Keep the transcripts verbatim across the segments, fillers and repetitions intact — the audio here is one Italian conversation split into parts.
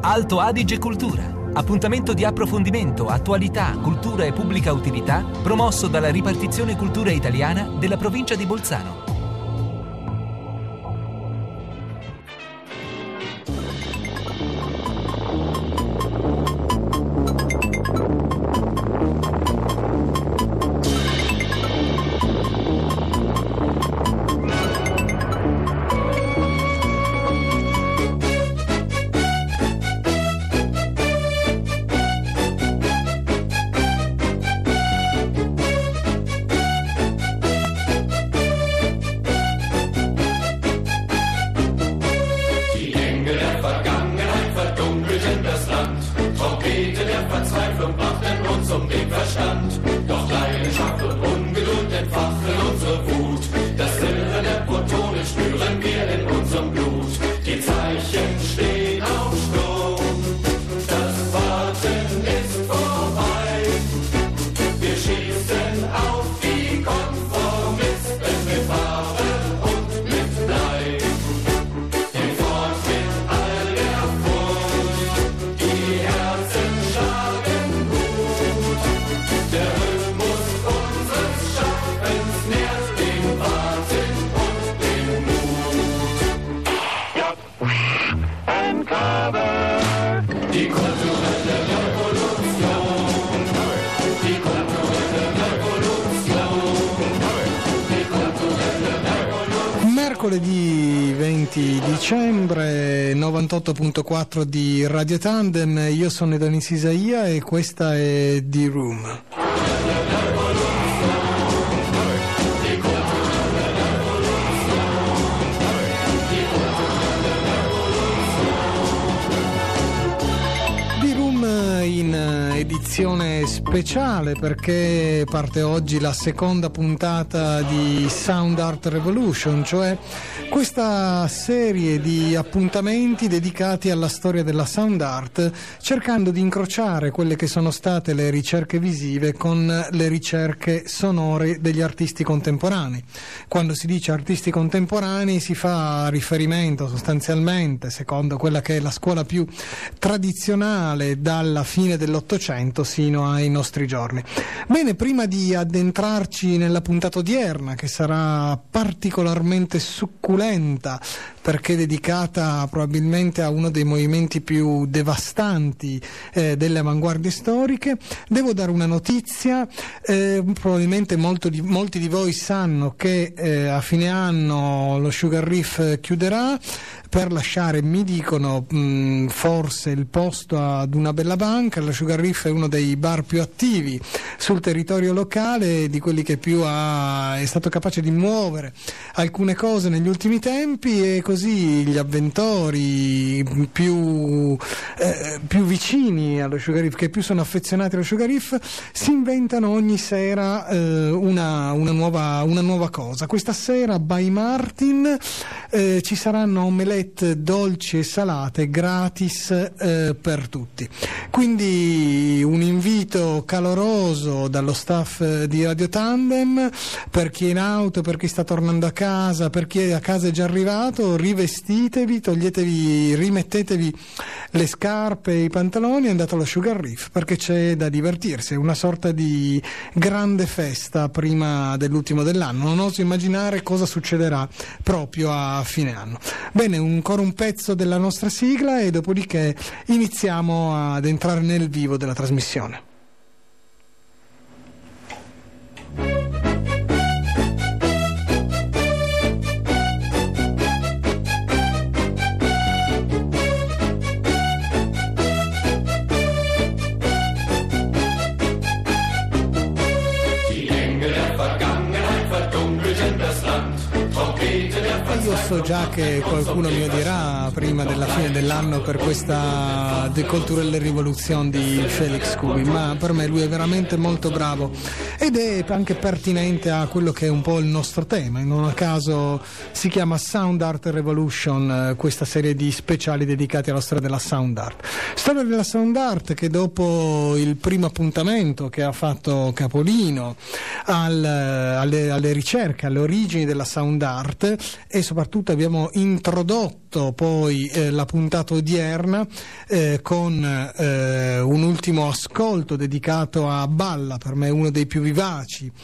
Alto Adige Cultura. Appuntamento di approfondimento, attualità, cultura e pubblica utilità promosso dalla Ripartizione Cultura Italiana della provincia di Bolzano. Mercoledì venti dicembre, novantotto virgola quattro di Radio Tandem. Io sono Edonis Isaia e questa è The Room. In edizione speciale perché parte oggi la seconda puntata di Sound Art Revolution, cioè questa serie di appuntamenti dedicati alla storia della sound art, cercando di incrociare quelle che sono state le ricerche visive con le ricerche sonore degli artisti contemporanei. Quando si dice artisti contemporanei si fa riferimento sostanzialmente, secondo quella che è la scuola più tradizionale, dalla fine dell'Ottocento sino ai nostri giorni. Bene, prima di addentrarci nella puntata odierna, che sarà particolarmente succulenta perché dedicata probabilmente a uno dei movimenti più devastanti eh, delle avanguardie storiche, devo dare una notizia. Eh, probabilmente molto di, molti di voi sanno che eh, a fine anno lo Sugar Reef chiuderà per lasciare, mi dicono, mh, forse il posto ad una bella banca. Lo Sugar Reef è uno dei bar più attivi sul territorio locale, di quelli che più ha, è stato capace di muovere alcune cose negli ultimi tempi, e così gli avventori più, eh, più vicini allo Sugar Reef, che più sono affezionati allo Sugar Reef, si inventano ogni sera eh, una, una, nuova, una nuova cosa. Questa sera by Martin eh, ci saranno omelette dolci e salate gratis eh, per tutti. Quindi un invito caloroso dallo staff eh, di Radio Tandem per chi è in auto, per chi sta tornando a casa, per chi a casa è già arrivato: rivestitevi, toglietevi, rimettetevi le scarpe e i pantaloni e andate allo Sugar Reef, perché c'è da divertirsi. È una sorta di grande festa prima dell'ultimo dell'anno. Non oso immaginare cosa succederà proprio a fine anno. Bene, ancora un pezzo della nostra sigla e dopodiché iniziamo ad entrare nel vivo della trasmissione. Io so già che qualcuno mi odierà prima della fine dell'anno per questa The Cultural Revolution di Felix Kubi, ma per me lui è veramente molto bravo ed è anche pertinente a quello che è un po' il nostro tema. Non a caso si chiama Sound Art Revolution, questa serie di speciali dedicati alla storia della sound art. Storia della sound art che, dopo il primo appuntamento che ha fatto Capolino al, alle, alle ricerche, alle origini della sound art e soprattutto soprattutto abbiamo introdotto poi eh, la puntata odierna eh, con eh, un ultimo ascolto dedicato a Balla, per me uno dei più vivaci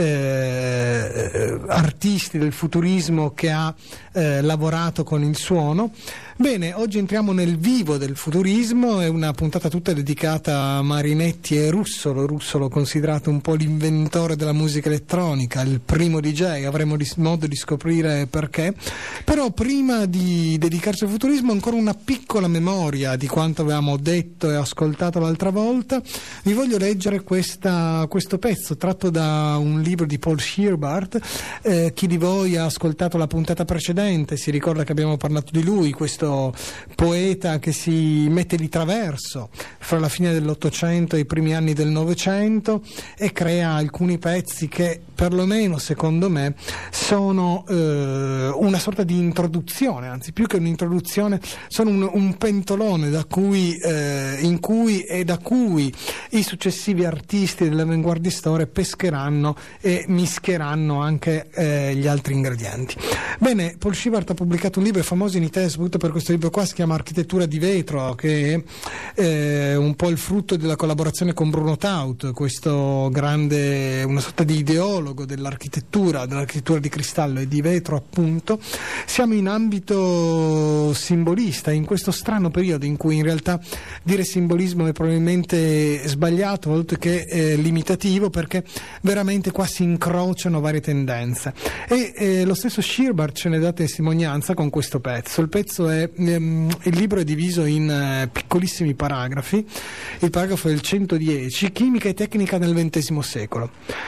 eh, artisti del futurismo che ha eh, lavorato con il suono. Bene, oggi entriamo nel vivo del futurismo, è una puntata tutta dedicata a Marinetti e Russolo, Russolo considerato un po' l'inventore della musica elettronica, il primo D J, avremo di, modo di scoprire perché. Però prima di dedicarci al futurismo ancora una piccola memoria di quanto avevamo detto e ascoltato l'altra volta. Vi voglio leggere questa, questo pezzo tratto da un libro di Paul Sherbart. Eh, chi di voi ha ascoltato la puntata precedente si ricorda che abbiamo parlato di lui, questo poeta che si mette di traverso fra la fine dell'Ottocento e i primi anni del Novecento e crea alcuni pezzi che perlomeno secondo me sono eh, una sorta di introduzione, anzi più che un'introduzione sono un, un pentolone da cui, eh, in cui e da cui i successivi artisti dell'Avantguardia Storia pescheranno e mischieranno anche eh, gli altri ingredienti. Bene, Paul Sherbart ha pubblicato un libro famoso in Italia soprattutto per questo libro qua, si chiama Architettura di vetro, che è eh, un po' il frutto della collaborazione con Bruno Taut, questo grande, una sorta di ideologo dell'architettura, dell'architettura di cristallo e di vetro appunto. Siamo in ambito simbolista, in questo strano periodo in cui in realtà dire simbolismo è probabilmente sbagliato, oltre che eh, limitativo, perché veramente qua si incrociano varie tendenze e eh, lo stesso Sherbart ce ne dà testimonianza con questo pezzo. Il pezzo è, ehm, il libro è diviso in eh, piccolissimi paragrafi. Il paragrafo è il centodieci, chimica e tecnica nel ventesimo secolo.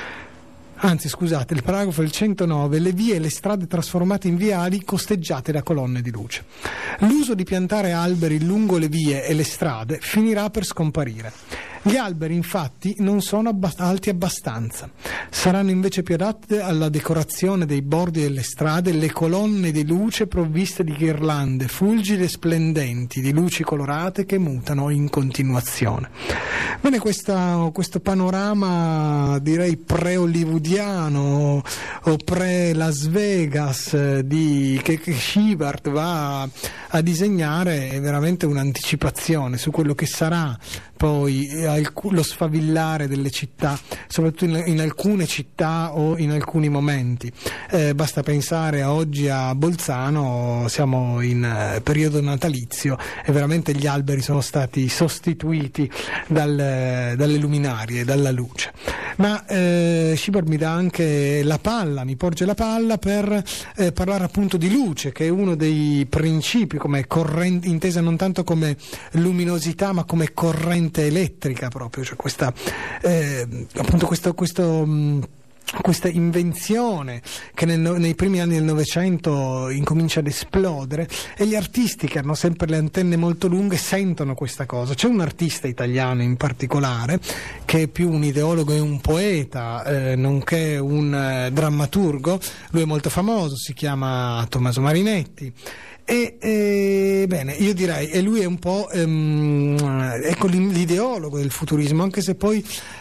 Anzi, scusate, il paragrafo è il centonove, le vie e le strade trasformate in viali costeggiate da colonne di luce. L'uso di piantare alberi lungo le vie e le strade finirà per scomparire. Gli alberi infatti non sono abbast- alti abbastanza, saranno invece più adatte alla decorazione dei bordi delle strade le colonne di luce provviste di ghirlande fulgide e splendenti, di luci colorate che mutano in continuazione. Bene, questa, questo panorama direi pre-hollywoodiano o pre-Las Vegas di, che, che Sherbart va a disegnare è veramente un'anticipazione su quello che sarà poi lo sfavillare delle città, soprattutto in, in alcune città o in alcuni momenti. Eh, basta pensare a oggi a Bolzano, siamo in eh, periodo natalizio e veramente gli alberi sono stati sostituiti dal, dalle luminarie, dalla luce. Ma eh, Sherbart mi dà anche la palla, mi porge la palla per eh, parlare appunto di luce, che è uno dei principi, come corrente, intesa non tanto come luminosità ma come corrente elettrica proprio, cioè questa eh, appunto questo, questo mh, questa invenzione che nel, nei primi anni del Novecento incomincia ad esplodere e gli artisti che hanno sempre le antenne molto lunghe sentono questa cosa. C'è un artista italiano in particolare che è più un ideologo e un poeta eh, nonché un eh, drammaturgo, lui è molto famoso, si chiama Tommaso Marinetti. E eh, bene, io direi, e lui è un po' ehm, ecco l'ideologo del futurismo, anche se poi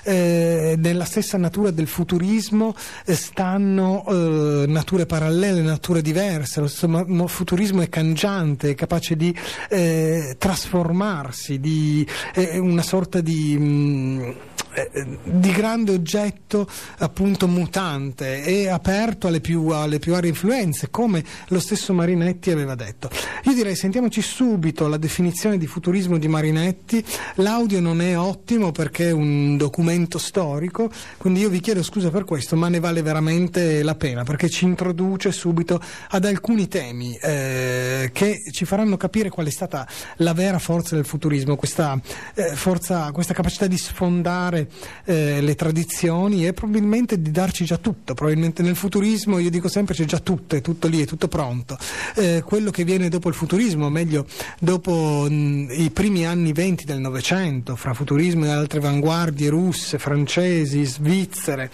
eh, nella stessa natura del futurismo eh, stanno eh, nature parallele, nature diverse. Lo stesso futurismo è cangiante, è capace di eh, trasformarsi, di eh, una sorta di mh, di grande oggetto appunto mutante e aperto alle più, alle più varie influenze, come lo stesso Marinetti aveva detto. Io direi sentiamoci subito la definizione di futurismo di Marinetti. L'audio non è ottimo perché è un documento storico, quindi io vi chiedo scusa per questo, ma ne vale veramente la pena perché ci introduce subito ad alcuni temi eh, che ci faranno capire qual è stata la vera forza del futurismo, questa eh, forza, questa capacità di sfondare Eh, le tradizioni e probabilmente di darci già tutto. Probabilmente nel futurismo, io dico sempre, c'è già tutto, è tutto lì, è tutto pronto. Eh, quello che viene dopo il futurismo, o meglio dopo mh, i primi anni venti del Novecento, fra futurismo e altre avanguardie russe, francesi, svizzere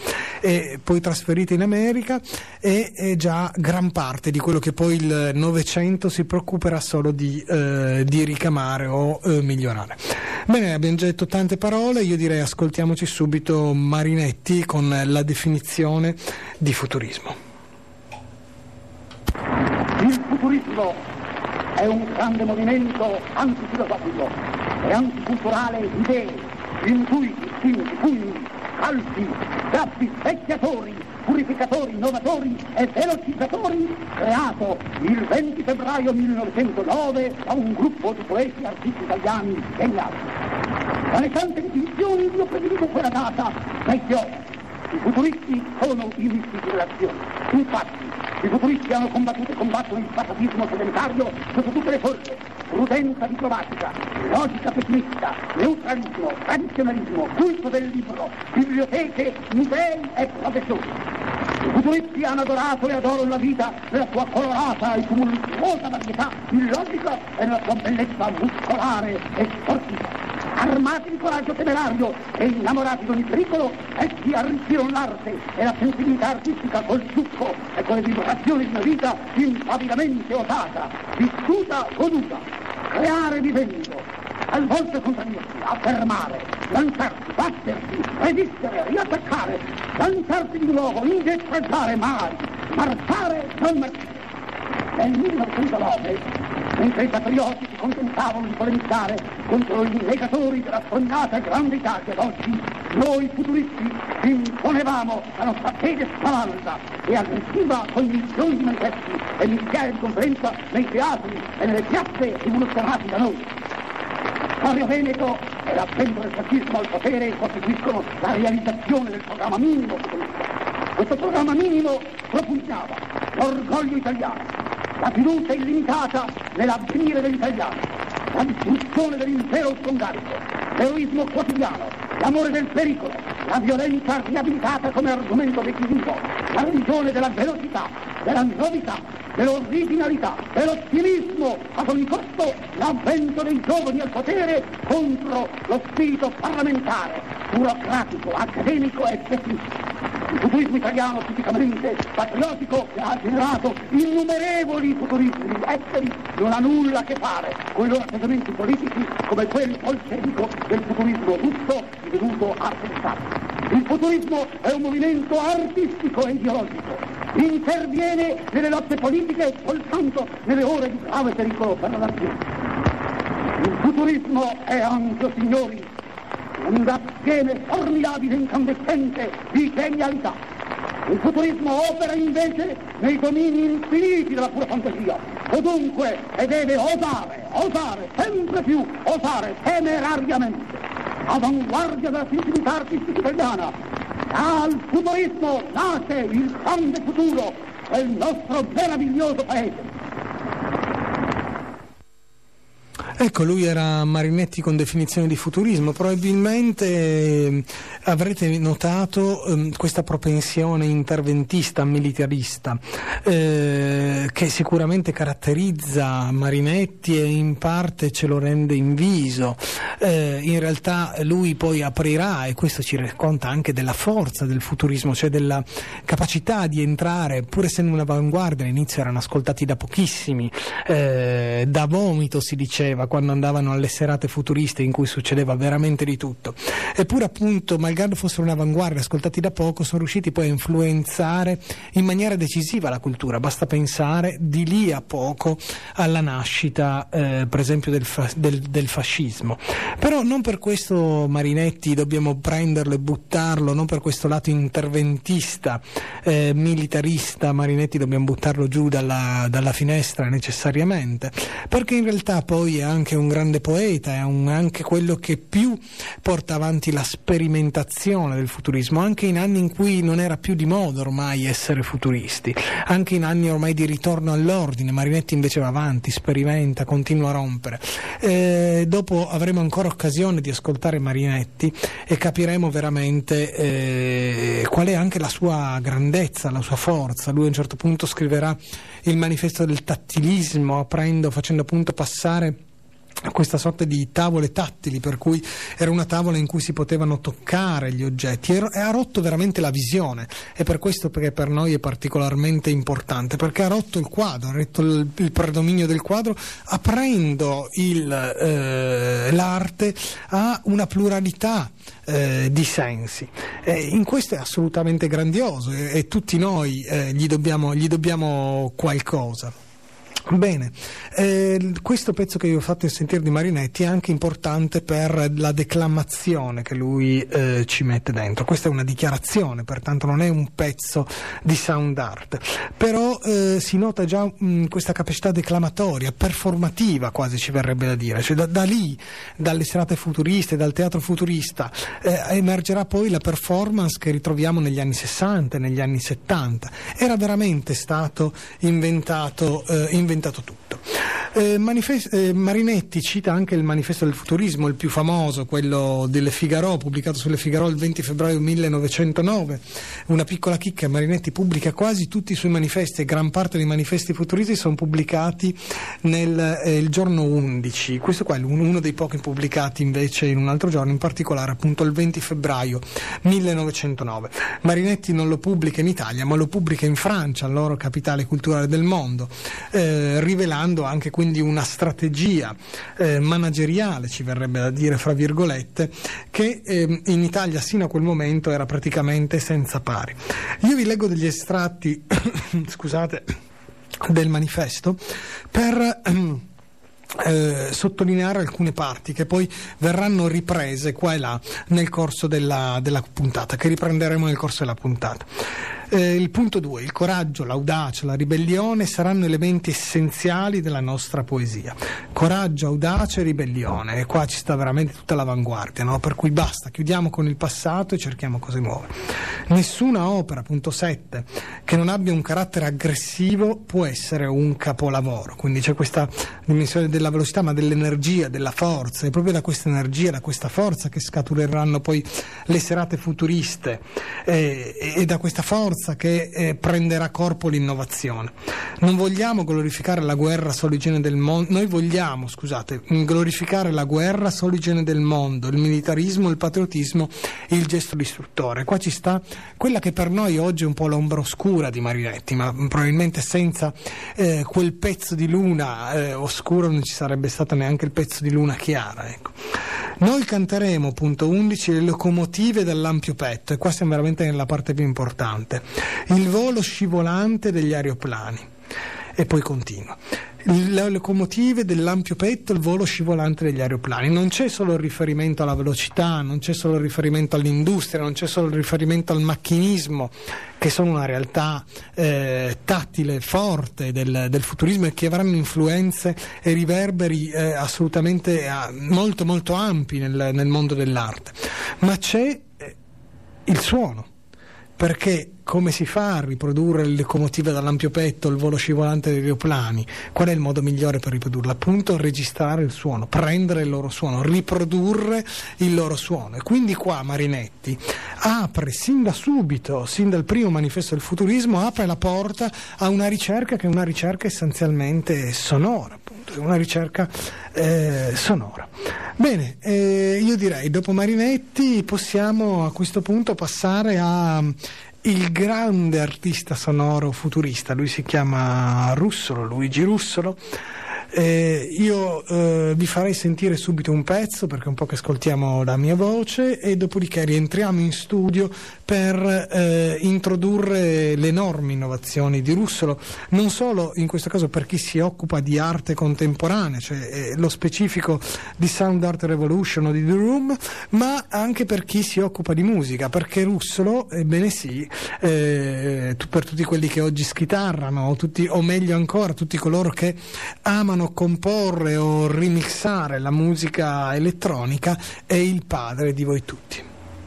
e poi trasferite in America, è, è già gran parte di quello che poi il Novecento si preoccuperà solo di, eh, di ricamare o eh, migliorare. Bene, abbiamo già detto tante parole, io direi ascoltiamoci subito Marinetti con la definizione di futurismo. futurismo è un grande movimento antifilosofico e anticulturale di idee, intuiti, istinti, pugni, calci, gabbi, specchiatori, purificatori, innovatori e velocizzatori, creato il venti febbraio millenovecentonove da un gruppo di poeti e artisti italiani geniali. Dalle tante definizioni io prediligo quella data vecchiosa. I futuristi sono i misti di relazione. Infatti, i futuristi hanno combattuto e combattono il passatismo sedentario sotto tutte le forme: prudenza diplomatica, logica pessimista, neutralismo, tradizionalismo, culto del libro, biblioteche, musei e professori. I futuristi hanno adorato e adorano la vita nella sua colorata e tumultuosa varietà illogica e nella sua bellezza muscolare e sportiva. Armati di coraggio temerario e innamorati di ogni pericolo, essi arricchirono l'arte e la sensibilità artistica col succo e con le vibrazioni di una vita impavidamente osata, vissuta, goduta, creare vivendo, talvolta contraddirsi, affermare, lanciarsi, battersi, resistere, riattaccare, lanciarsi di nuovo, indietreggiare mai, marciare, non marcire. Nel millenovecentonove, mentre i patrioti si contentavano di polemizzare contro i negatori della sognata e grande Italia d'oggi, noi futuristi imponevamo la nostra fede spavalda e aggressiva con milioni di manifesti e migliaia di conferenze nei teatri e nelle piazze rivoluzionati da noi. Mario Veneto e l'avvento del fascismo al potere costituiscono la realizzazione del programma minimo comunista. Questo programma minimo propugnava l'orgoglio italiano, la fiducia illimitata nell'avvenire degli italiani, la distruzione dell'impero austro-ungarico, l'eroismo quotidiano, l'amore del pericolo, la violenza riabilitata come argomento decisivo, la religione della velocità, della novità, dell'originalità, dell'ottimismo, ad ogni costo l'avvento dei giovani al potere contro lo spirito parlamentare, burocratico, accademico e tecnico. Il futurismo italiano tipicamente patriottico, che ha generato innumerevoli futurismi esteri, non ha nulla a che fare con i loro atteggiamenti politici come quello bolscevico del futurismo russo divenuto arte di Stato. Il futurismo è un movimento artistico e ideologico. Interviene nelle lotte politiche soltanto nelle ore di grave pericolo per la nazione. Il futurismo è anche, signori, un assieme formidabile e incandescente di genialità. Il futurismo opera invece nei domini infiniti della pura fantasia, o dunque e deve osare, osare, sempre più, osare temerariamente. Avanguardia della sensibilità artistica italiana, dal futurismo nasce il grande futuro del nostro meraviglioso paese. Ecco, lui era Marinetti con definizione di futurismo. Probabilmente eh, avrete notato eh, questa propensione interventista, militarista, eh, che sicuramente caratterizza Marinetti e in parte ce lo rende inviso. Eh, in realtà lui poi aprirà, e questo ci racconta anche della forza del futurismo, cioè della capacità di entrare, pur essendo un'avanguardia, all'inizio erano ascoltati da pochissimi, eh, da vomito si diceva, quando andavano alle serate futuriste in cui succedeva veramente di tutto. Eppure appunto, malgrado fossero un'avanguardia ascoltati da poco, sono riusciti poi a influenzare in maniera decisiva la cultura. Basta pensare di lì a poco alla nascita eh, per esempio del, fa- del, del fascismo. Però non per questo Marinetti dobbiamo prenderlo e buttarlo, non per questo lato interventista, eh, militarista Marinetti dobbiamo buttarlo giù dalla, dalla finestra necessariamente, perché in realtà poi è anche un grande poeta, è un, anche quello che più porta avanti la sperimentazione del futurismo, anche in anni in cui non era più di moda ormai essere futuristi, anche in anni ormai di ritorno all'ordine. Marinetti invece va avanti, sperimenta, continua a rompere. Eh, dopo avremo ancora occasione di ascoltare Marinetti e capiremo veramente eh, qual è anche la sua grandezza, la sua forza. Lui a un certo punto scriverà il manifesto del tattilismo, aprendo, facendo appunto passare questa sorta di tavole tattili, per cui era una tavola in cui si potevano toccare gli oggetti, e ha rotto veramente la visione. E per questo che per noi è particolarmente importante, perché ha rotto il quadro, ha rotto il, il predominio del quadro, aprendo il, eh, l'arte a una pluralità eh, di sensi. Eh, in questo è assolutamente grandioso, e, e tutti noi eh, gli dobbiamo, gli dobbiamo qualcosa. Bene, eh, questo pezzo che vi ho fatto sentire di Marinetti è anche importante per la declamazione che lui eh, ci mette dentro. Questa è una dichiarazione, pertanto non è un pezzo di sound art, però eh, si nota già mh, questa capacità declamatoria, performativa quasi ci verrebbe da dire, cioè da, da lì, dalle serate futuriste, dal teatro futurista eh, emergerà poi la performance che ritroviamo negli anni sessanta, negli anni settanta. Era veramente stato inventato, eh, inventato tutto. Eh, manifest- eh, Marinetti cita anche il manifesto del futurismo, il più famoso, quello delle Figaro, pubblicato sulle Figaro il venti febbraio millenovecentonove. Una piccola chicca: Marinetti pubblica quasi tutti i suoi manifesti, e gran parte dei manifesti futuristi sono pubblicati nel eh, il giorno undici. Questo qua è uno dei pochi pubblicati invece in un altro giorno, in particolare appunto il venti febbraio millenovecentonove. Marinetti non lo pubblica in Italia, ma lo pubblica in Francia, la loro capitale culturale del mondo, eh, rivelando anche quindi una strategia eh, manageriale, ci verrebbe da dire fra virgolette, che eh, in Italia sino a quel momento era praticamente senza pari. Io vi leggo degli estratti scusate, del manifesto per eh, sottolineare alcune parti che poi verranno riprese qua e là nel corso della, della puntata, che riprenderemo nel corso della puntata. Eh, il punto due: il coraggio, l'audacia, la ribellione saranno elementi essenziali della nostra poesia. Coraggio, audacia e ribellione, e qua ci sta veramente tutta l'avanguardia, no? Per cui basta, chiudiamo con il passato e cerchiamo cose nuove. Nessuna opera, punto sette, che non abbia un carattere aggressivo può essere un capolavoro. Quindi c'è questa dimensione della velocità, ma dell'energia, della forza. È proprio da questa energia, da questa forza che scatureranno poi le serate futuriste, eh, e da questa forza che eh, prenderà corpo l'innovazione. Non vogliamo glorificare la guerra solo igiene del mondo, noi vogliamo, scusate, glorificare la guerra solo igiene del mondo, il militarismo, il patriottismo, il gesto distruttore. Qua ci sta quella che per noi oggi è un po' l'ombra oscura di Marinetti, ma probabilmente senza eh, quel pezzo di luna eh, oscuro non ci sarebbe stato neanche il pezzo di luna chiara, ecco. Noi canteremo, punto undici, le locomotive dall'ampio petto, e qua siamo veramente nella parte più importante, il volo scivolante degli aeroplani. E poi continua: le locomotive dell'ampio petto, il volo scivolante degli aeroplani. Non c'è solo il riferimento alla velocità, non c'è solo il riferimento all'industria, non c'è solo il riferimento al macchinismo, che sono una realtà eh, tattile, forte del, del futurismo, e che avranno influenze e riverberi eh, assolutamente eh, molto molto ampi nel, nel mondo dell'arte. Ma c'è eh, il suono, perché come si fa a riprodurre le locomotive dall'ampio petto, il volo scivolante degli aeroplani? Qual è il modo migliore per riprodurlo? Appunto registrare il suono, prendere il loro suono, riprodurre il loro suono. E quindi qua Marinetti apre sin da subito, sin dal primo manifesto del futurismo, apre la porta a una ricerca che è una ricerca essenzialmente sonora, appunto, è una ricerca eh, sonora. Bene, eh, io direi, dopo Marinetti possiamo a questo punto passare a il grande artista sonoro futurista. Lui si chiama Russolo, Luigi Russolo. Eh, io eh, vi farei sentire subito un pezzo, perché è un po' che ascoltiamo la mia voce, e dopodiché rientriamo in studio per eh, introdurre le enormi innovazioni di Russolo, non solo in questo caso per chi si occupa di arte contemporanea, cioè eh, lo specifico di Sound Art Revolution o di The Room, ma anche per chi si occupa di musica, perché Russolo, ebbene sì, eh, per tutti quelli che oggi schitarrano, o, tutti, o meglio ancora tutti coloro che amano comporre o remixare la musica elettronica, è il padre di voi tutti.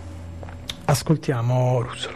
Ascoltiamo Russolo.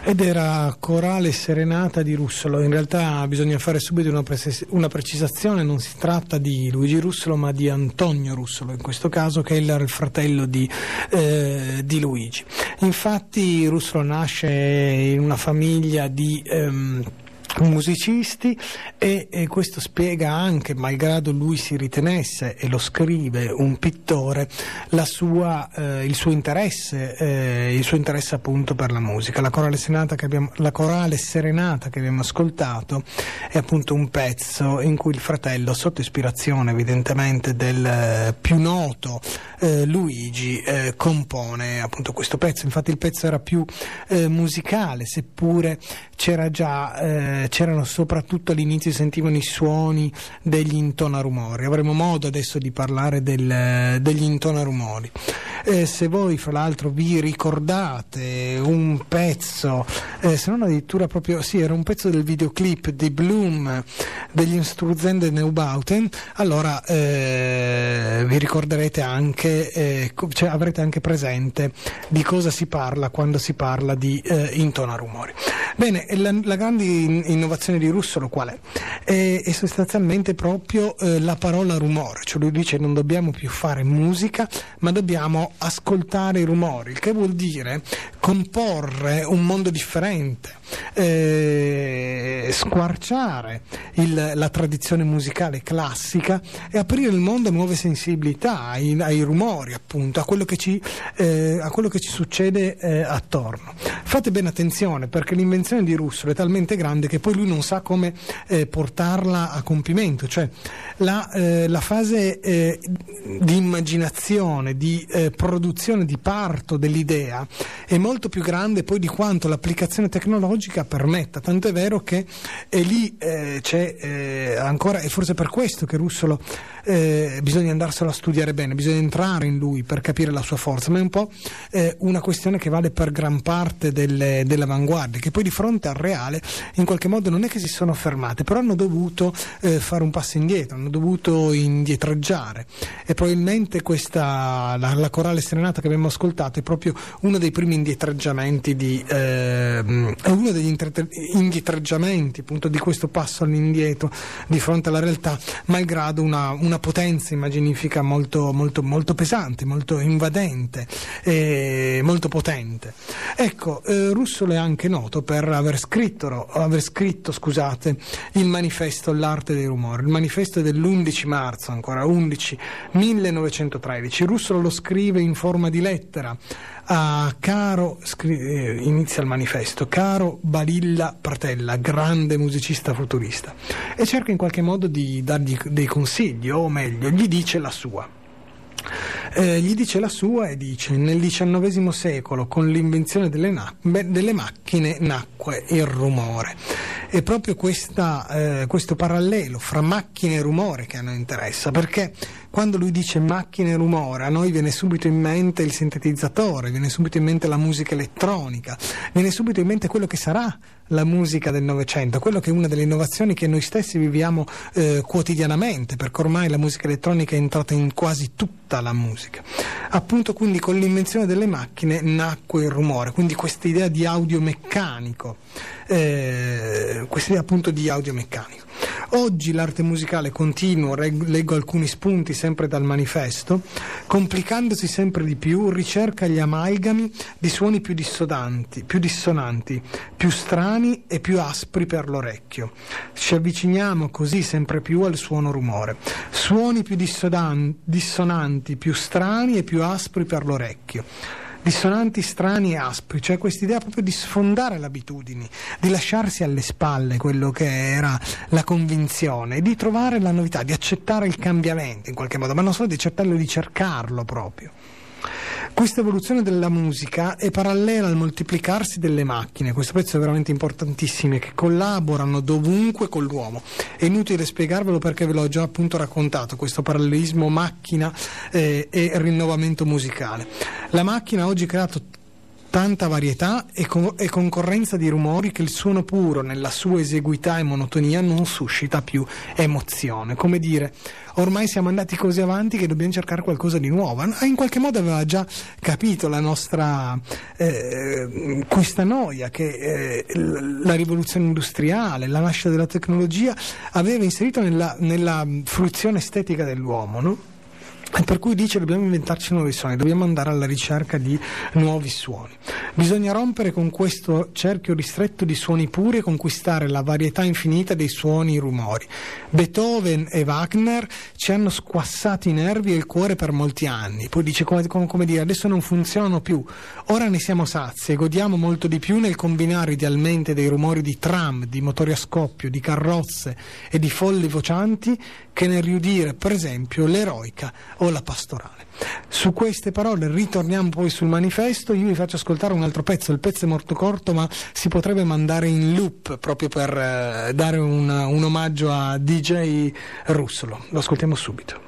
Ed era Corale Serenata di Russolo. In realtà bisogna fare subito una, pre- una precisazione: non si tratta di Luigi Russolo ma di Antonio Russolo, in questo caso, che era il fratello di, eh, di Luigi. Infatti Russolo nasce in una famiglia di ehm, musicisti e, e questo spiega anche, malgrado lui si ritenesse, e lo scrive, un pittore, la sua, eh, il suo interesse eh, il suo interesse appunto per la musica. La corale serenata che abbiamo, la corale serenata che abbiamo ascoltato è appunto un pezzo in cui il fratello, sotto ispirazione evidentemente del eh, più noto eh, Luigi, eh, compone appunto questo pezzo. Infatti il pezzo era più eh, musicale, seppure c'era già eh, c'erano soprattutto all'inizio, si sentivano i suoni degli intonarumori. Avremo modo adesso di parlare del, degli intonarumori. Eh, se voi fra l'altro vi ricordate un pezzo, eh, se non addirittura proprio, sì, era un pezzo del videoclip di Bloom degli Instruzende Neubauten, allora eh, vi ricorderete anche, eh, cioè avrete anche presente di cosa si parla quando si parla di eh, intonarumori. Bene, la, la grande innovazione di Russolo qual è? È, è sostanzialmente proprio eh, la parola rumore, cioè lui dice non dobbiamo più fare musica ma dobbiamo ascoltare i rumori, il che vuol dire comporre un mondo differente, eh, squarciare il, la tradizione musicale classica e aprire il mondo a nuove sensibilità, ai, ai rumori appunto, a quello che ci, eh, a quello che ci succede eh, attorno. Fate bene attenzione, perché l'invenzione di Russolo è talmente grande che poi lui non sa come eh, portarla a compimento, cioè la, eh, la fase eh, di immaginazione, di eh, produzione, di parto dell'idea è molto più grande poi di quanto l'applicazione tecnologica permetta, tanto è vero che è lì eh, c'è eh, ancora, e forse per questo che Russolo eh, bisogna andarselo a studiare bene, bisogna entrare in lui per capire la sua forza, ma è un po' eh, una questione che vale per gran parte delle, dell'avanguardia, che poi di fronte al reale in qualche modo non è che si sono fermate, però hanno dovuto eh, fare un passo indietro, hanno dovuto indietreggiare, e probabilmente questa, la, la corale serenata che abbiamo ascoltato è proprio uno dei primi indietreggiamenti di eh, è uno degli indietreggiamenti appunto di questo passo all'indietro di fronte alla realtà, malgrado una, una potenza immaginifica molto, molto, molto pesante, molto invadente e molto potente. Ecco, eh, Russolo è anche noto per aver scritto, aver scritto scusate, il manifesto L'arte dei rumori. Il manifesto è dell'undici marzo, ancora undici millenovecentotredici. Russolo lo scrive in forma di lettera a caro, scri- eh, inizia il manifesto, caro Balilla Pratella, grande musicista futurista, e cerca in qualche modo di dargli dei consigli, o meglio, gli dice la sua. Eh, gli dice la sua e dice: nel diciannovesimo secolo con l'invenzione delle, na- delle macchine nacque il rumore. È proprio questa, eh, questo parallelo fra macchine e rumore che a noi interessa, perché quando lui dice macchine e rumore a noi viene subito in mente il sintetizzatore, viene subito in mente la musica elettronica, viene subito in mente quello che sarà la musica del Novecento, quello che è una delle innovazioni che noi stessi viviamo eh, quotidianamente, perché ormai la musica elettronica è entrata in quasi tutta la musica. Appunto, quindi con l'invenzione delle macchine nacque il rumore, quindi questa idea di audio meccanico, eh, questa idea appunto di audio meccanico. Oggi l'arte musicale, continuo, reg- leggo alcuni spunti sempre dal manifesto, complicandosi sempre di più, ricerca gli amalgami di suoni più dissonanti, più dissonanti, più strani e più aspri per l'orecchio. Ci avviciniamo così sempre più al suono rumore. Suoni più dissodan- dissonanti, più strani e più aspri per l'orecchio. Dissonanti, strani e aspri, cioè quest'idea proprio di sfondare le abitudini, di lasciarsi alle spalle quello che era la convinzione, di trovare la novità, di accettare il cambiamento in qualche modo, ma non solo di accettarlo, di cercarlo proprio. Questa evoluzione della musica è parallela al moltiplicarsi delle macchine. Questo pezzo è veramente importantissimo, che collaborano dovunque con l'uomo. È inutile spiegarvelo perché ve l'ho già appunto raccontato, questo parallelismo macchina eh, e rinnovamento musicale. La macchina oggi ha creato tanta varietà e, co- e concorrenza di rumori che il suono puro nella sua esiguità e monotonia non suscita più emozione. Come dire, ormai siamo andati così avanti che dobbiamo cercare qualcosa di nuovo. In qualche modo aveva già capito la nostra eh, questa noia che eh, la rivoluzione industriale, la nascita della tecnologia aveva inserito nella, nella fruizione estetica dell'uomo, no? E per cui dice dobbiamo inventarci nuovi suoni, dobbiamo andare alla ricerca di nuovi suoni. Bisogna rompere con questo cerchio ristretto di suoni puri e conquistare la varietà infinita dei suoni e rumori. Beethoven e Wagner ci hanno squassato i nervi e il cuore per molti anni, poi dice come, come, come dire adesso non funzionano più, ora ne siamo sazi e godiamo molto di più nel combinare idealmente dei rumori di tram, di motori a scoppio, di carrozze e di folli vocianti che nel riudire per esempio l'eroica o la pastorale. Su queste parole ritorniamo poi sul manifesto. Io vi faccio ascoltare un altro pezzo, il pezzo è molto corto ma si potrebbe mandare in loop proprio per eh, dare un, un omaggio a D J Russolo. Lo ascoltiamo subito.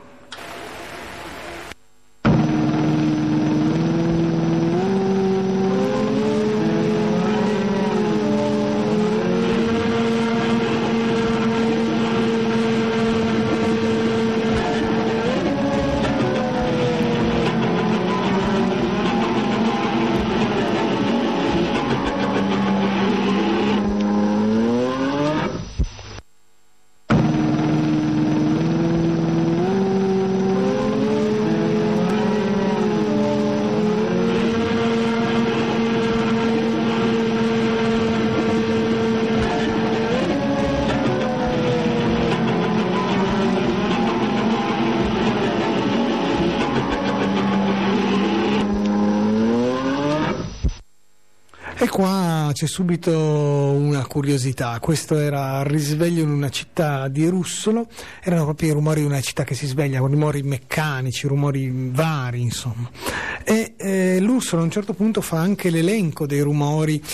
E qua c'è subito una curiosità. Questo era il risveglio in una città di Russolo, erano proprio i rumori di una città che si sveglia, rumori meccanici, rumori vari, insomma. E eh, Russolo a un certo punto fa anche l'elenco dei rumori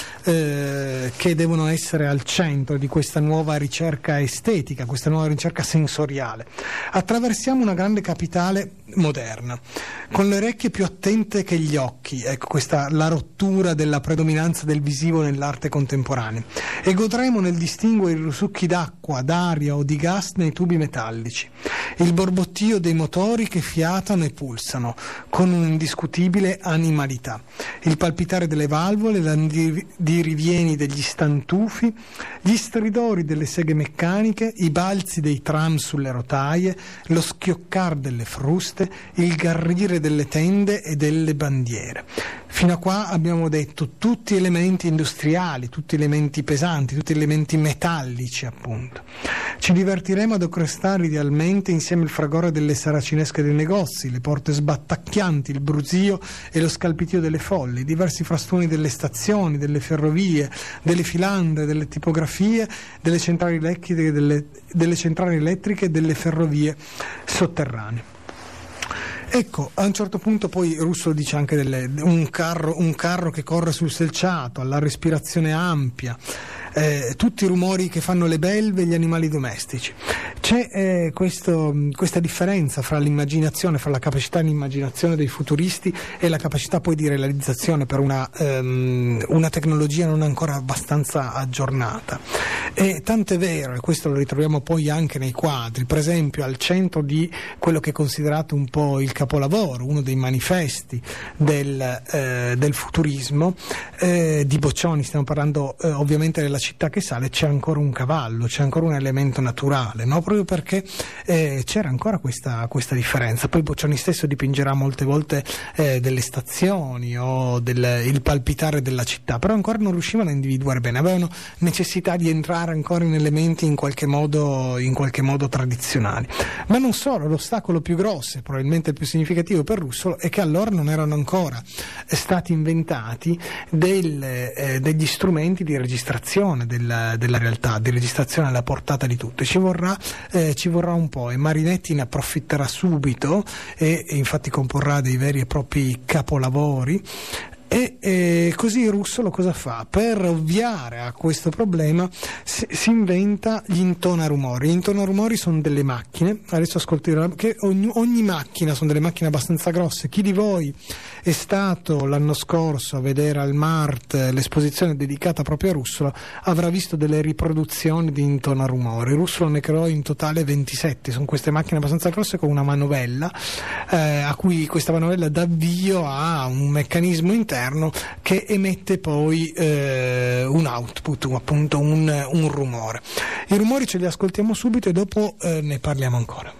eh, che devono essere al centro di questa nuova ricerca estetica, questa nuova ricerca sensoriale. Attraversiamo una grande capitale moderna, con le orecchie più attente che gli occhi, ecco questa la rottura della predominanza del visivo nell'arte contemporanea, e godremo nel distinguere i risucchi d'acqua, d'aria o di gas nei tubi metallici, il borbottio dei motori che fiatano e pulsano con un'indiscutibile animalità, il palpitare delle valvole, i rivieni degli stantufi, gli stridori delle seghe meccaniche, i balzi dei tram sulle rotaie, lo schioccar delle fruste, il garrire delle tende e delle bandiere. Fino a qua abbiamo detto tutti elementi industriali, tutti elementi pesanti, tutti elementi metallici appunto. Ci divertiremo ad orchestrare idealmente insieme il fragore delle saracinesche dei negozi, le porte sbattacchianti, il brusio e lo scalpitio delle folle, i diversi frastoni delle stazioni, delle ferrovie, delle filandre, delle tipografie, delle centrali elettriche, delle, delle centrali elettriche e delle ferrovie sotterranee. Ecco, a un certo punto poi Russolo dice anche delle, un, carro, un carro che corre sul selciato, alla respirazione ampia, eh, tutti i rumori che fanno le belve e gli animali domestici. C'è eh, questo, questa differenza fra l'immaginazione, fra la capacità di immaginazione dei futuristi e la capacità poi di realizzazione per una, um, una tecnologia non ancora abbastanza aggiornata. E tanto è vero, e questo lo ritroviamo poi anche nei quadri, per esempio al centro di quello che è considerato un po' il capolavoro, uno dei manifesti del, eh, del futurismo, eh, di Boccioni, stiamo parlando eh, ovviamente della città che sale, c'è ancora un cavallo, c'è ancora un elemento naturale, no? Proprio perché eh, c'era ancora questa, questa differenza. Poi Boccioni stesso dipingerà molte volte eh, delle stazioni o del, il palpitare della città, però ancora non riuscivano a individuare bene, avevano necessità di entrare ancora in elementi in qualche modo, in qualche modo tradizionali. Ma non solo, l'ostacolo più grosso e probabilmente il più significativo per Russolo è che allora non erano ancora stati inventati del, eh, degli strumenti di registrazione della, della realtà, di registrazione alla portata di tutti. Ci vorrà, eh, ci vorrà un po', e Marinetti ne approfitterà subito e, e infatti comporrà dei veri e propri capolavori. E eh, così Russolo cosa fa? Per ovviare a questo problema si, si inventa gli intonarumori. Gli intonarumori sono delle macchine, adesso ascolteremo che ogni, ogni macchina sono delle macchine abbastanza grosse. Chi di voi è stato l'anno scorso a vedere al Mart l'esposizione dedicata proprio a Russolo avrà visto delle riproduzioni di intonarumori. Russolo ne creò in totale ventisette, sono queste macchine abbastanza grosse con una manovella eh, a cui questa manovella dà avvio a un meccanismo interno che emette poi eh, un output, appunto un, un rumore. I rumori ce li ascoltiamo subito e dopo eh, ne parliamo ancora.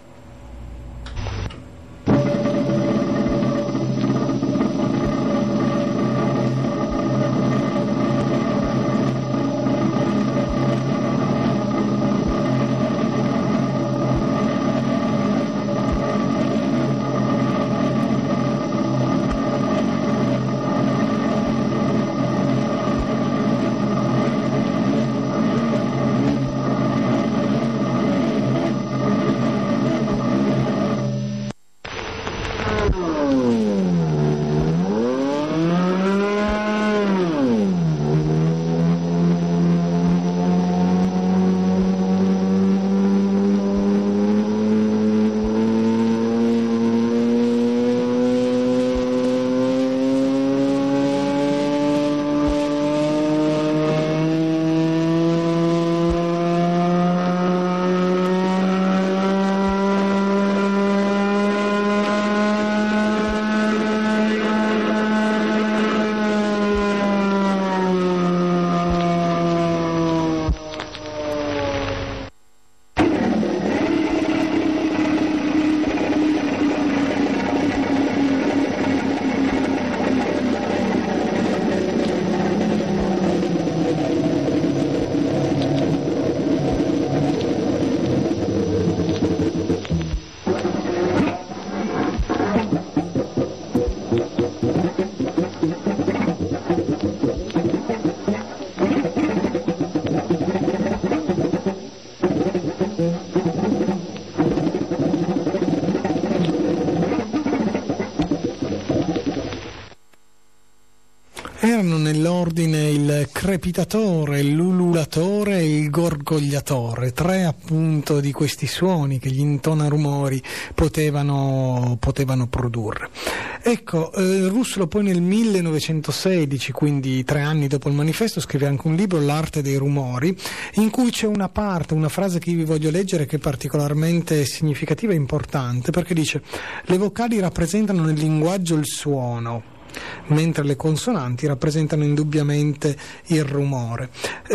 Erano nell'ordine il crepitatore, l'ululatore e il gorgogliatore, tre appunto di questi suoni che gli intonarumori potevano, potevano produrre. Ecco, eh, Russolo poi nel millenovecentosedici, quindi tre anni dopo il manifesto, scrive anche un libro, L'arte dei rumori, in cui c'è una parte, una frase che io vi voglio leggere che è particolarmente significativa e importante, perché dice: le vocali rappresentano nel linguaggio il suono, mentre le consonanti rappresentano indubbiamente il rumore.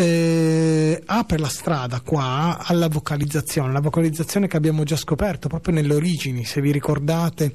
Eh, apre la strada qua alla vocalizzazione, la vocalizzazione che abbiamo già scoperto proprio nelle origini. Se vi ricordate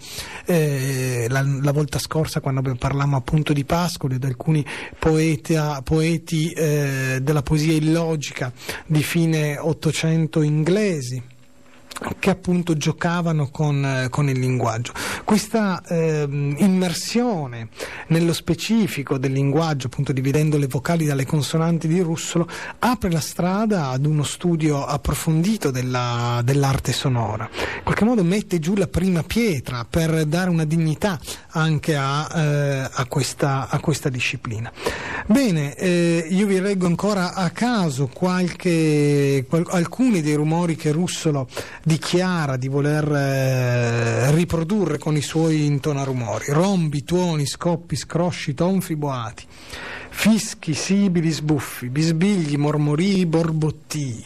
eh, la, la volta scorsa, quando parlavamo appunto di Pascoli, di alcuni poeta, poeti eh, della poesia illogica di fine Ottocento inglesi, che appunto giocavano con, con il linguaggio. Questa eh, immersione nello specifico del linguaggio, appunto dividendo le vocali dalle consonanti di Russolo, apre la strada ad uno studio approfondito della, dell'arte sonora. In qualche modo mette giù la prima pietra per dare una dignità anche a, eh, a, questa, a questa disciplina. Bene, eh, io vi leggo ancora a caso qualche, qual, alcuni dei rumori che Russolo dichiara di voler eh, riprodurre con i suoi intonarumori: rombi, tuoni, scoppi, scrosci, tonfi, boati, fischi, sibili, sbuffi, bisbigli, mormorii, borbottii,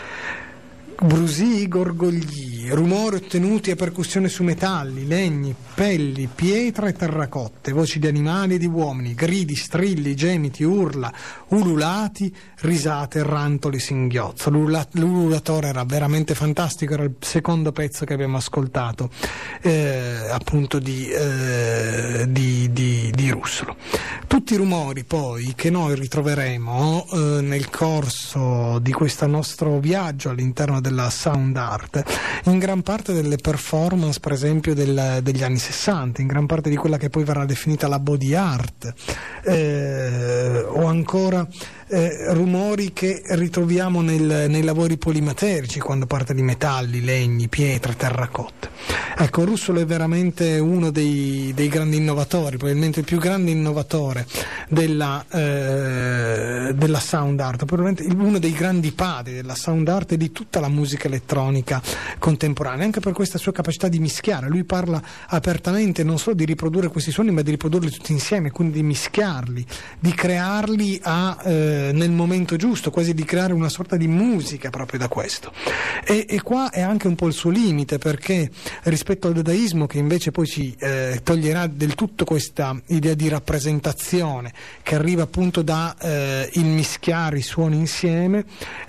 brusii, gorgogli, rumori ottenuti a percussione su metalli, legni, pelli, pietra e terracotte, voci di animali e di uomini, gridi, strilli, gemiti, urla, ululati, risate, rantoli, singhiozzo. L'ulula- l'ululatore era veramente fantastico, era il secondo pezzo che abbiamo ascoltato eh, appunto di, eh, di, di, di Russolo. Tutti i rumori poi che noi ritroveremo eh, nel corso di questo nostro viaggio all'interno della sound art, in gran parte delle performance per esempio del, degli anni sessanta, in gran parte di quella che poi verrà definita la body art, eh, o ancora eh, rumori che ritroviamo nel, nei lavori polimaterici, quando parte di metalli, legni, pietre, terracotte. Ecco, Russolo è veramente uno dei, dei grandi innovatori, probabilmente il più grande innovatore della, eh, della sound art, probabilmente uno dei grandi padri della sound art e di tutta la musica elettronica contemporanea, anche per questa sua capacità di mischiare. Lui parla apertamente non solo di riprodurre questi suoni, ma di riprodurli tutti insieme, quindi di mischiarli, di crearli a, eh, nel momento giusto, quasi di creare una sorta di musica proprio da questo. E, e qua è anche un po' il suo limite, perché rispetto al dadaismo, che invece poi ci eh, toglierà del tutto questa idea di rappresentazione che arriva appunto da eh, il mischiare i suoni insieme,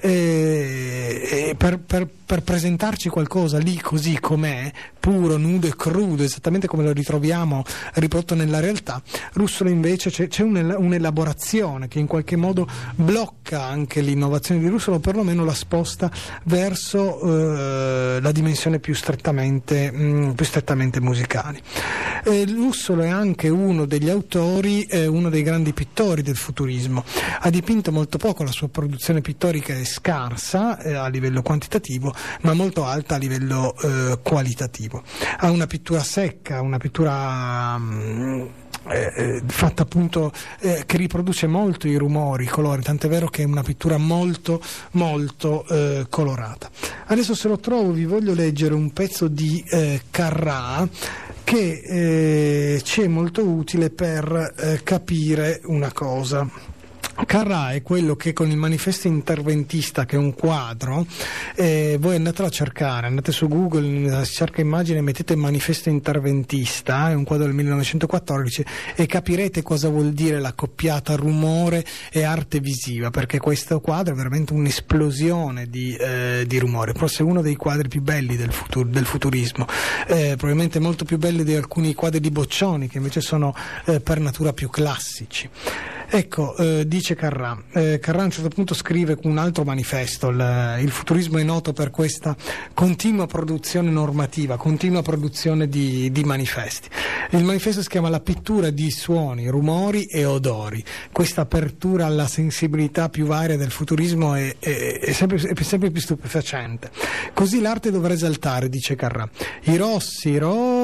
eh, eh, per, per, per presentarci qualcosa lì così com'è, puro, nudo e crudo, esattamente come lo ritroviamo riprodotto nella realtà, Russolo invece c'è, c'è un'elaborazione che in qualche modo blocca anche l'innovazione di Russolo, o perlomeno la sposta verso eh, la dimensione più strettamente, mh, più strettamente musicale. Eh, Russolo è anche uno degli autori, eh, uno dei grandi pittori del futurismo. Ha dipinto molto poco, la sua produzione pittorica è scarsa eh, a livello quantitativo, ma molto alta a livello eh, qualitativo. Ha una pittura secca, una pittura mh, eh, fatta appunto eh, che riproduce molto i rumori, i colori, tant'è vero che è una pittura molto molto eh, colorata. Adesso, se lo trovo, vi voglio leggere un pezzo di eh, Carrà che eh, ci è molto utile per eh, capire una cosa. Carrà è quello che con il manifesto interventista, che è un quadro, eh, voi andatelo a cercare, andate su Google, cerca immagine, mettete manifesto interventista, è un quadro del millenovecentoquattordici, e capirete cosa vuol dire l'accoppiata rumore e arte visiva, perché questo quadro è veramente un'esplosione di, eh, di rumore, forse uno dei quadri più belli del, futur, del futurismo, eh, probabilmente molto più belli di alcuni quadri di Boccioni, che invece sono eh, per natura più classici. Ecco, eh, dice Carrà, eh, Carrà a un certo punto scrive un altro manifesto, il, il futurismo è noto per questa continua produzione normativa, continua produzione di, di manifesti. Il manifesto si chiama La pittura di suoni, rumori e odori. Questa apertura alla sensibilità più varia del futurismo è, è, è, sempre, è sempre più stupefacente. Così l'arte dovrà esaltare, dice Carrà, i rossi,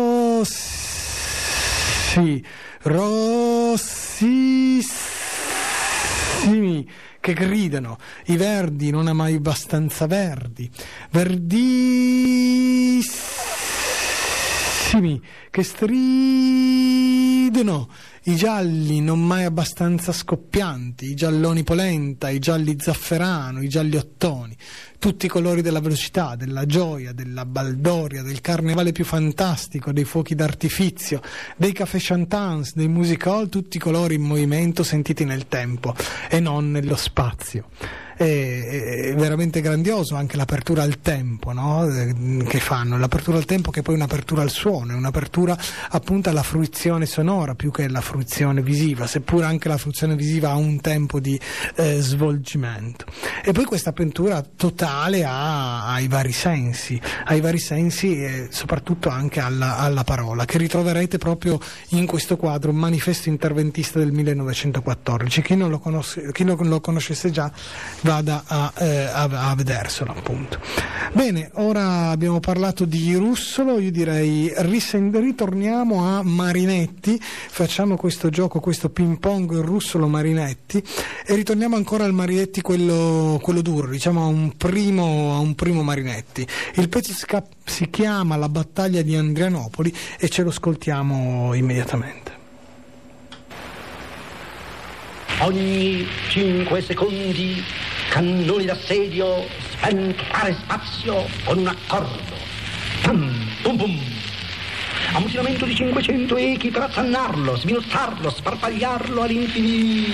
rossi, rossi, che gridano, i verdi non ha mai abbastanza verdi, verdissimi che stridono, i gialli non mai abbastanza scoppianti, i gialloni polenta, i gialli zafferano, i gialli ottoni, tutti i colori della velocità, della gioia, della baldoria, del carnevale più fantastico, dei fuochi d'artifizio, dei café chantants, dei music hall, tutti i colori in movimento sentiti nel tempo e non nello spazio. È, è veramente grandioso anche l'apertura al tempo, no? Che fanno, l'apertura al tempo che poi è un'apertura al suono, è un'apertura appunto alla fruizione sonora più che alla fruizione visiva, seppur anche la fruizione visiva ha un tempo di eh, svolgimento. E poi questa apertura totale a, ai vari sensi, ai vari sensi e soprattutto anche alla, alla parola, che ritroverete proprio in questo quadro, Manifesto interventista del millenovecentoquattordici. Chi non lo, conosce, chi non lo conoscesse già vada a, eh, a, a vederselo, appunto. Bene, ora abbiamo parlato di Russolo, io direi risen- ritorniamo a Marinetti, facciamo questo gioco, questo ping pong Russolo Marinetti, e ritorniamo ancora al Marinetti quello, quello duro, diciamo a un primo, a un primo Marinetti. Il pezzo si, cap- si chiama La battaglia di Andrianopoli e ce lo ascoltiamo immediatamente. Ogni cinque secondi cannoni d'assedio sventrare spazio con un accordo. Pum, pum, pum. Ammutinamento di cinquecento echi per azzannarlo, sminuzzarlo, sparpagliarlo all'infinito.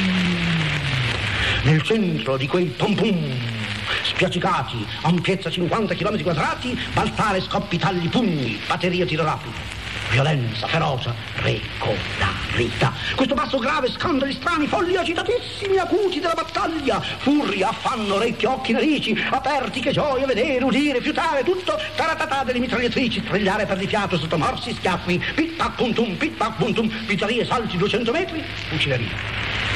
Nel centro di quei pum pum, spiaccicati, ampiezza cinquanta chilometri quadrati, balzare, scoppi, tagli, pugni, batteria, tiro rapido. Violenza, ferocia, regolarità. Questo passo grave, scandali strani, folli agitatissimi, acuti della battaglia. Furia, affanno, orecchie, occhi, narici, aperti, che gioia, vedere, udire, fiutare, tutto taratatà delle mitragliatrici, strigliare per di fiato sotto morsi, schiaffi, pit pac puntum, pit pac puntum, pizzerie, salti duecento metri, fucileria.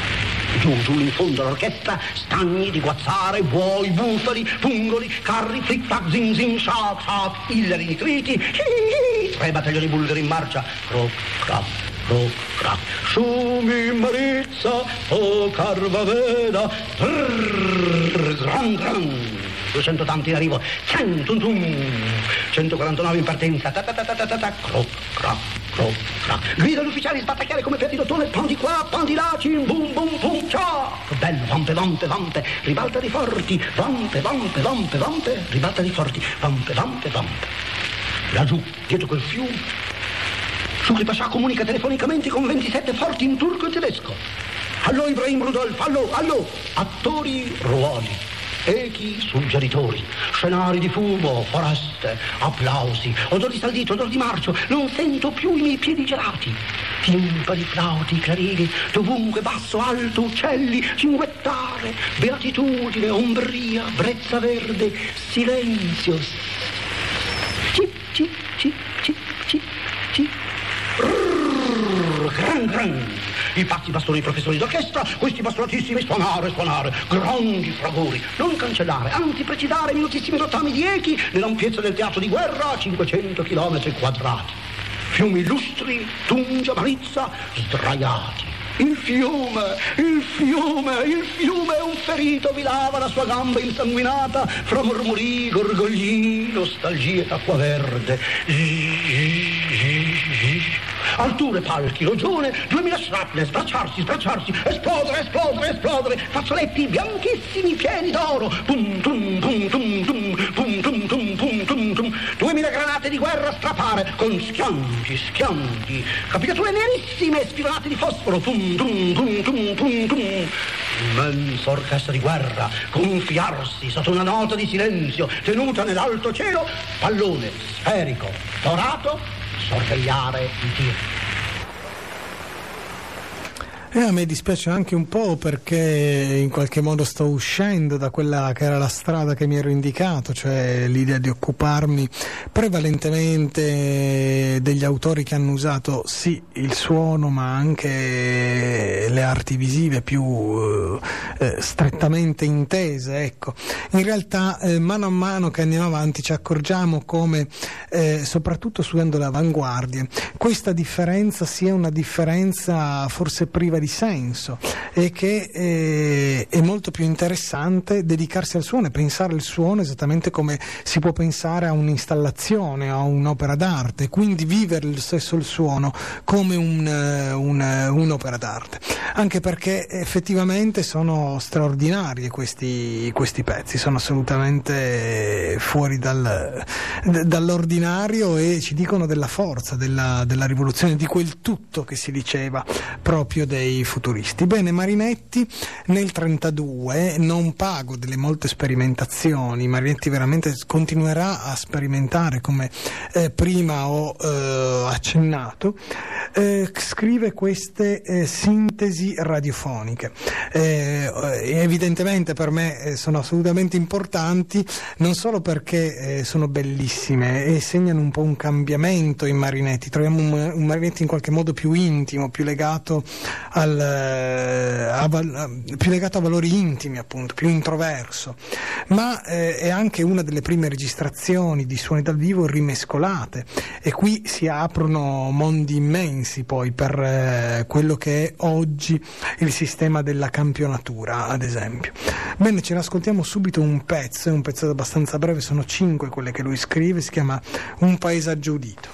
Giù, giù in fondo all'orchestra, stagni di guazzare, buoi, bufali, pungoli, carri, flic-flac, zin zin, shac, shac, illeri nitriti, tre battaglioni bulgari in marcia, croc, crac, croc, crac, Shumi Marizza, o Carvaveda, trrr, gran gran. duecento tanti in arrivo, cen, tum, tum, centoquarantanove in partenza, ta ta ta ta ta ta ta, croc, crac, croc, crac. Grida gli ufficiali, sbattacchiare come per di dottone, pan di qua, pan di là, cin, bum, bum, bum, ciao. Bello, vampe, vampe, vampe, ribalta di forti, vampe, vampe, vampe, vampe, ribalta di forti, vampe, vampe, vampe. Laggiù, dietro quel fiume, Shukri Pasha comunica telefonicamente con ventisette forti in turco e tedesco. Allo Ibrahim Rudolf, allo, allo, attori, ruoli. Echi suggeritori, scenari di fumo, foreste, applausi, odor di saldito, odor di marcio, non sento più i miei piedi gelati. Timpani, flauti, clarini, dovunque basso, alto, uccelli, cinguettare, beatitudine, ombria, brezza verde, silenzio. Cip, cip, cip, cip, cip, cip. Rrrr, gran, gran. I pazzi bastoni professori d'orchestra, questi bastonatissimi, suonare, suonare, grandi fragori, non cancellare, anzi precisare minutissimi rottami di echi nell'ampiezza del teatro di guerra a cinquecento chilometri quadrati. Fiumi illustri, Tungia, Marizza, sdraiati. Il fiume, il fiume, il fiume è un ferito, vi lava la sua gamba insanguinata fra mormori, gorgogli, nostalgie d'acqua verde. Alture, palchi, rogione, duemila shrapnel, sbracciarsi, sbracciarsi, esplodere, esplodere, esplodere, fazzoletti bianchissimi pieni d'oro, pum, tum, pum, tum, tum, pum, tum, tum, pum, tum, tum, duemila granate di guerra strapare, con schianti, schianti, capigliature nerissime, spirolate di fosforo, pum, tum, tum, tum, tum, tum, immensa orchestra di guerra, gonfiarsi sotto una nota di silenzio, tenuta nell'alto cielo, pallone sferico, dorato, sorvegliare i tiri. E a me dispiace anche un po' perché in qualche modo sto uscendo da quella che era la strada che mi ero indicato, cioè l'idea di occuparmi prevalentemente degli autori che hanno usato sì il suono ma anche le arti visive più eh, strettamente intese, ecco. In realtà eh, mano a mano che andiamo avanti ci accorgiamo come eh, soprattutto studiando le avanguardie questa differenza sia una differenza forse priva di senso e che eh, è molto più interessante dedicarsi al suono e pensare il suono esattamente come si può pensare a un'installazione, a un'opera d'arte, quindi vivere lo stesso il suono come un, un, un'opera d'arte, anche perché effettivamente sono straordinari questi, questi pezzi, sono assolutamente fuori dal, dall'ordinario e ci dicono della forza, della, della rivoluzione, di quel tutto che si diceva proprio dei futuristi. Bene, Marinetti nel trentadue, non pago delle molte sperimentazioni, Marinetti veramente continuerà a sperimentare come eh, prima ho eh, accennato, eh, scrive queste eh, sintesi radiofoniche. Eh, evidentemente per me eh, sono assolutamente importanti, non solo perché eh, sono bellissime e segnano un po' un cambiamento in Marinetti, troviamo un, un Marinetti in qualche modo più intimo, più legato al, a, più legato a valori intimi, appunto, più introverso, ma eh, è anche una delle prime registrazioni di suoni dal vivo rimescolate e qui si aprono mondi immensi poi per eh, quello che è oggi il sistema della campionatura, ad esempio. Bene, ce ne ascoltiamo subito un pezzo, è un pezzo abbastanza breve, sono cinque quelle che lui scrive, si chiama Un paesaggio udito.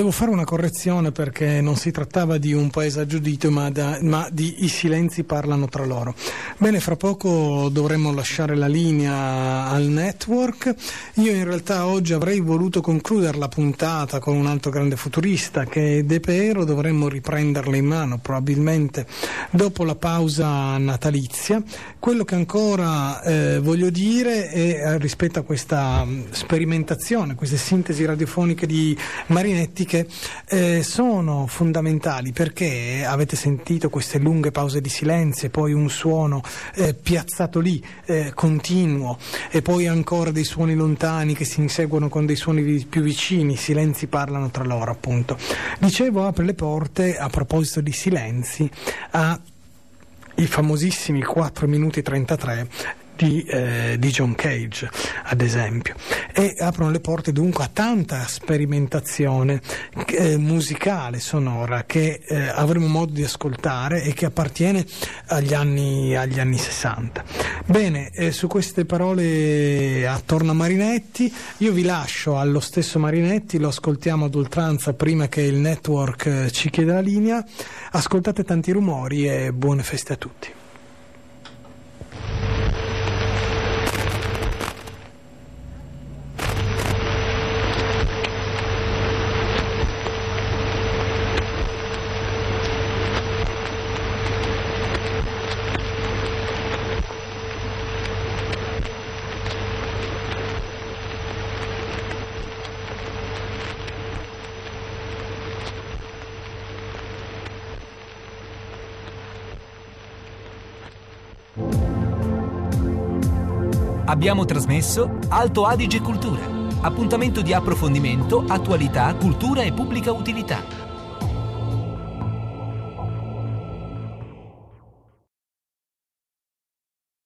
devo fare una correzione perché non si trattava di un paesaggio udito, ma, da, ma di I silenzi parlano tra loro. Bene, fra poco dovremmo lasciare la linea al network. Io in realtà oggi avrei voluto concludere la puntata con un altro grande futurista che è De Pero. Dovremmo riprenderla in mano probabilmente dopo la pausa natalizia. Quello che ancora eh, voglio dire è rispetto a questa sperimentazione, queste sintesi radiofoniche di Marinetti che eh, sono fondamentali, perché avete sentito queste lunghe pause di silenzio e poi un suono eh, piazzato lì, eh, continuo, e poi ancora dei suoni lontani che si inseguono con dei suoni vi- più vicini. I silenzi parlano tra loro, appunto. Dicevo, apre le porte, a proposito di silenzi, a i famosissimi quattro minuti e trentatré di, eh, di John Cage, ad esempio, e aprono le porte dunque a tanta sperimentazione eh, musicale, sonora, che eh, avremo modo di ascoltare e che appartiene agli anni, agli anni sessanta. Bene, eh, su queste parole attorno a Marinetti io vi lascio allo stesso Marinetti, lo ascoltiamo ad oltranza prima che il network eh, ci chieda la linea. Ascoltate tanti rumori e buone feste a tutti. Abbiamo trasmesso Alto Adige Cultura, appuntamento di approfondimento, attualità, cultura e pubblica utilità.